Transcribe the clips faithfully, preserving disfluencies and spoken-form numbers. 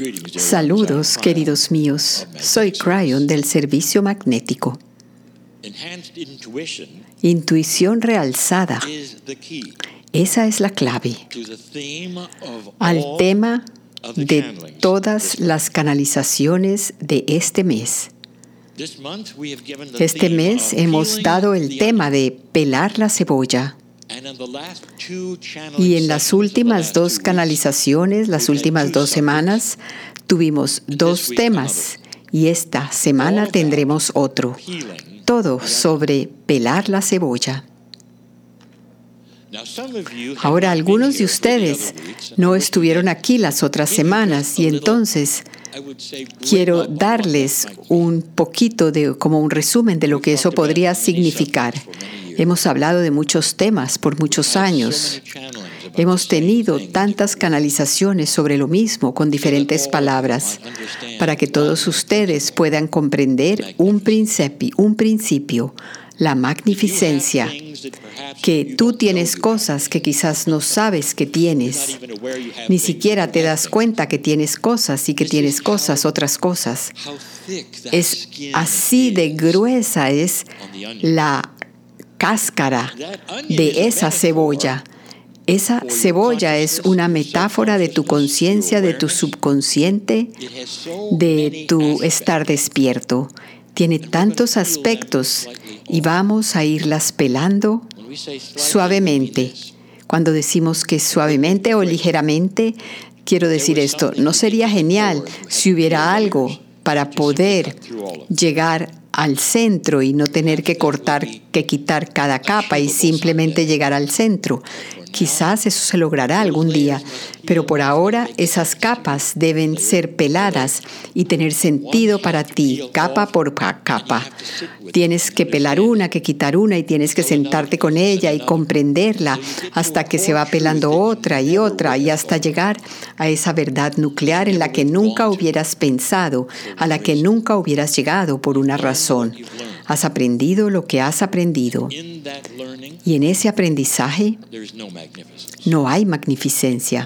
Saludos, queridos míos. Soy Cryon del Servicio Magnético. Intuición realzada. Esa es la clave al tema de todas las canalizaciones de este mes. Este mes hemos dado el tema de pelar la cebolla. Y en las últimas dos canalizaciones, las últimas dos semanas, tuvimos dos temas. Y esta semana tendremos otro. Todo sobre pelar la cebolla. Ahora, algunos de ustedes no estuvieron aquí las otras semanas y entonces quiero darles un poquito de, como un resumen de lo que eso podría significar. Hemos hablado de muchos temas por muchos años. Hemos tenido tantas canalizaciones sobre lo mismo con diferentes palabras para que todos ustedes puedan comprender un principio, un principio, la magnificencia, que tú tienes cosas que quizás no sabes que tienes. Ni siquiera te das cuenta que tienes cosas y que tienes cosas, otras cosas. Es así de gruesa es la cáscara de esa cebolla. Esa cebolla es una metáfora de tu conciencia, de tu subconsciente, de tu estar despierto. Tiene tantos aspectos y vamos a irlas pelando suavemente. Cuando decimos que suavemente o ligeramente, quiero decir esto, ¿no sería genial si hubiera algo para poder llegar al centro y no tener que cortar, que quitar cada capa y simplemente llegar al centro? Quizás eso se logrará algún día, pero por ahora esas capas deben ser peladas y tener sentido para ti, capa por capa. Tienes que pelar una, que quitar una y tienes que sentarte con ella y comprenderla hasta que se va pelando otra y otra y hasta llegar a esa verdad nuclear en la que nunca hubieras pensado, a la que nunca hubieras llegado por una razón. Has aprendido lo que has aprendido. Y en ese aprendizaje no hay magnificencia.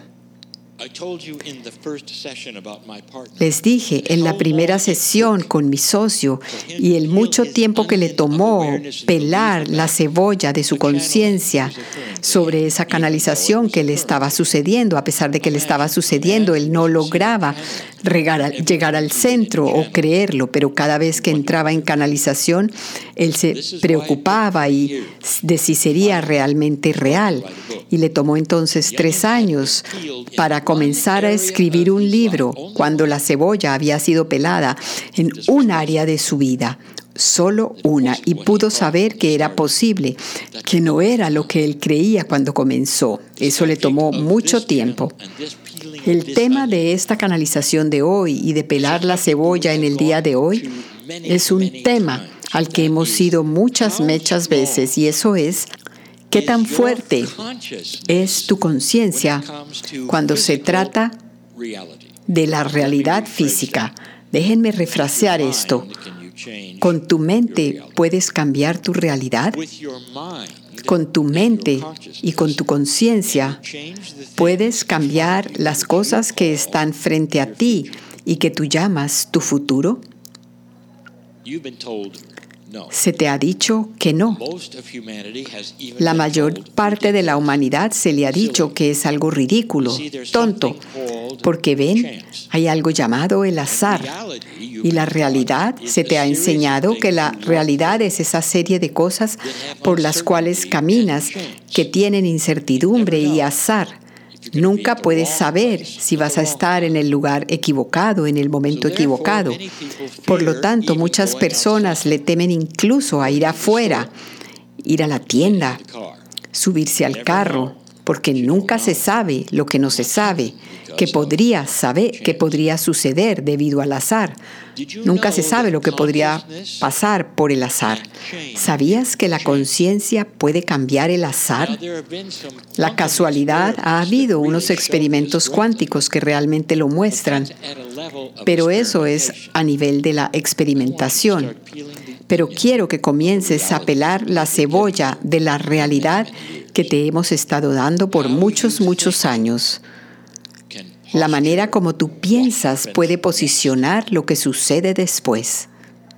Les dije en la primera sesión con mi socio y el mucho tiempo que le tomó pelar la cebolla de su conciencia sobre esa canalización que le estaba sucediendo. A pesar de que le estaba sucediendo, él no lograba llegar al centro o creerlo, pero cada vez que entraba en canalización, él se preocupaba y de si sería realmente real. Y le tomó entonces tres años para comenzar a escribir un libro cuando la cebolla había sido pelada en un área de su vida, solo una, y pudo saber que era posible, que no era lo que él creía cuando comenzó. Eso le tomó mucho tiempo. El tema de esta canalización de hoy y de pelar la cebolla en el día de hoy es un tema al que hemos ido muchas, muchas veces, y eso es: ¿qué tan fuerte es tu conciencia cuando se trata de la realidad física? Déjenme refrasear esto. ¿Con tu mente puedes cambiar tu realidad? Con tu mente y con tu conciencia puedes cambiar las cosas que están frente a ti y que tú llamas tu futuro. Se te ha dicho que no. La mayor parte de la humanidad se le ha dicho que es algo ridículo, tonto, porque ven, hay algo llamado el azar. Y la realidad, se te ha enseñado que la realidad es esa serie de cosas por las cuales caminas que tienen incertidumbre y azar. Nunca puedes saber si vas a estar en el lugar equivocado, en el momento equivocado. Por lo tanto, muchas personas le temen incluso a ir afuera, ir a la tienda, subirse al carro, porque nunca se sabe lo que no se sabe, que podría saber, que podría suceder debido al azar. Nunca se sabe lo que podría pasar por el azar. ¿Sabías que la conciencia puede cambiar el azar? La casualidad, ha habido unos experimentos cuánticos que realmente lo muestran, pero eso es a nivel de la experimentación. Pero quiero que comiences a pelar la cebolla de la realidad que te hemos estado dando por muchos, muchos años. La manera como tú piensas puede posicionar lo que sucede después.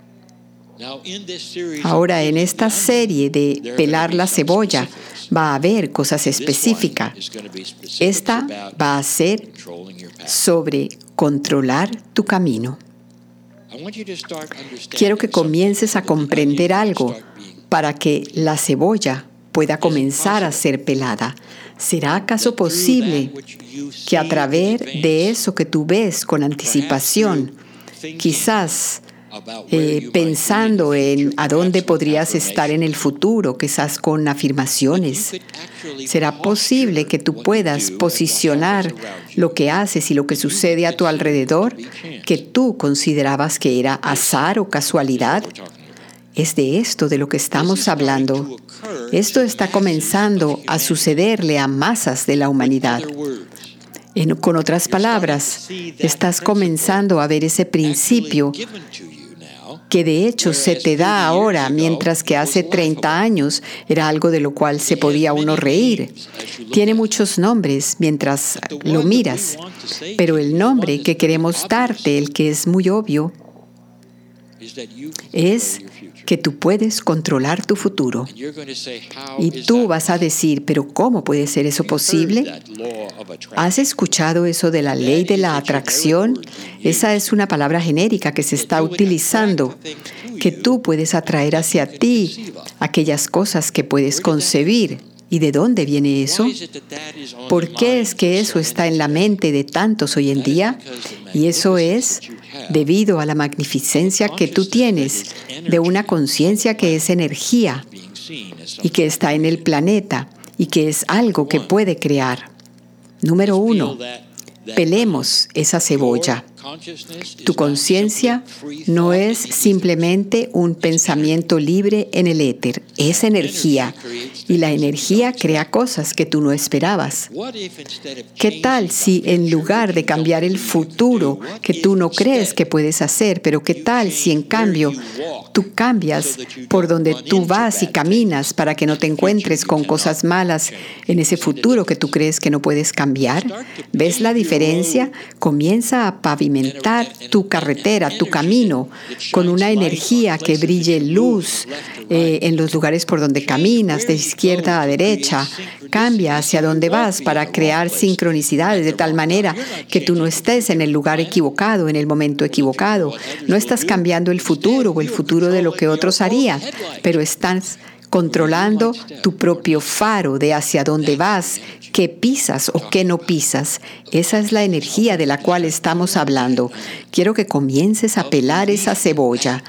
Ahora, en esta serie de pelar la cebolla, va a haber cosas específicas. Esta va a ser sobre controlar tu camino. Quiero que comiences a comprender algo para que la cebolla pueda comenzar a ser pelada. ¿Será acaso posible que a través de eso que tú ves con anticipación, quizás eh, pensando en a dónde podrías estar en el futuro, quizás con afirmaciones, será posible que tú puedas posicionar lo que haces y lo que sucede a tu alrededor que tú considerabas que era azar o casualidad? Es de esto de lo que estamos hablando. Esto está comenzando a sucederle a masas de la humanidad. En, con otras palabras, estás comenzando a ver ese principio que de hecho se te da ahora, mientras que hace treinta años era algo de lo cual se podía uno reír. Tiene muchos nombres mientras lo miras, pero el nombre que queremos darte, el que es muy obvio, es que tú puedes controlar tu futuro. Y tú vas a decir, ¿pero cómo puede ser eso posible? ¿Has escuchado eso de la ley de la atracción? Esa es una palabra genérica que se está utilizando, que tú puedes atraer hacia ti aquellas cosas que puedes concebir. ¿Y de dónde viene eso? ¿Por qué es que eso está en la mente de tantos hoy en día? Y eso es debido a la magnificencia que tú tienes de una conciencia que es energía y que está en el planeta y que es algo que puede crear. Número uno, pelemos esa cebolla. Tu conciencia no es simplemente un pensamiento libre en el éter, es energía. Y la energía crea cosas que tú no esperabas. ¿Qué tal si en lugar de cambiar el futuro que tú no crees que puedes hacer, pero qué tal si en cambio tú cambias por donde tú vas y caminas para que no te encuentres con cosas malas en ese futuro que tú crees que no puedes cambiar? ¿Ves la diferencia? Comienza a pavimentar tu carretera, tu camino, con una energía que brille luz eh, en los lugares por donde caminas, de izquierda a derecha. Cambia hacia dónde vas para crear sincronicidades de tal manera que tú no estés en el lugar equivocado, en el momento equivocado. No estás cambiando el futuro o el futuro de lo que otros harían, pero estás controlando tu propio faro de hacia dónde vas, qué pisas o qué no pisas. Esa es la energía de la cual estamos hablando. Quiero que comiences a pelar esa cebolla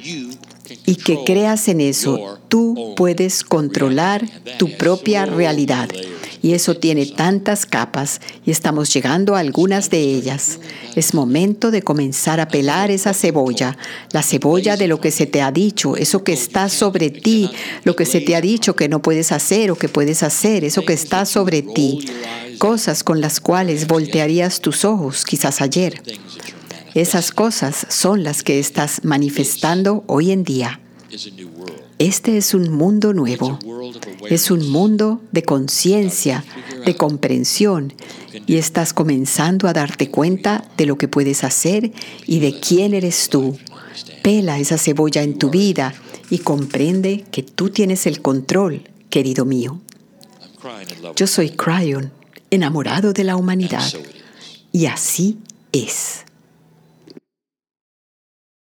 y que creas en eso. Tú puedes controlar tu propia realidad. Y eso tiene tantas capas y estamos llegando a algunas de ellas. Es momento de comenzar a pelar esa cebolla, la cebolla de lo que se te ha dicho, eso que está sobre ti, lo que se te ha dicho que no puedes hacer o que puedes hacer, eso que está sobre ti, cosas con las cuales voltearías tus ojos quizás ayer. Esas cosas son las que estás manifestando hoy en día. Este es un mundo nuevo. Es un mundo de conciencia, de comprensión, y estás comenzando a darte cuenta de lo que puedes hacer y de quién eres tú. Pela esa cebolla en tu vida y comprende que tú tienes el control, querido mío. Yo soy Cryon, enamorado de la humanidad, y así es.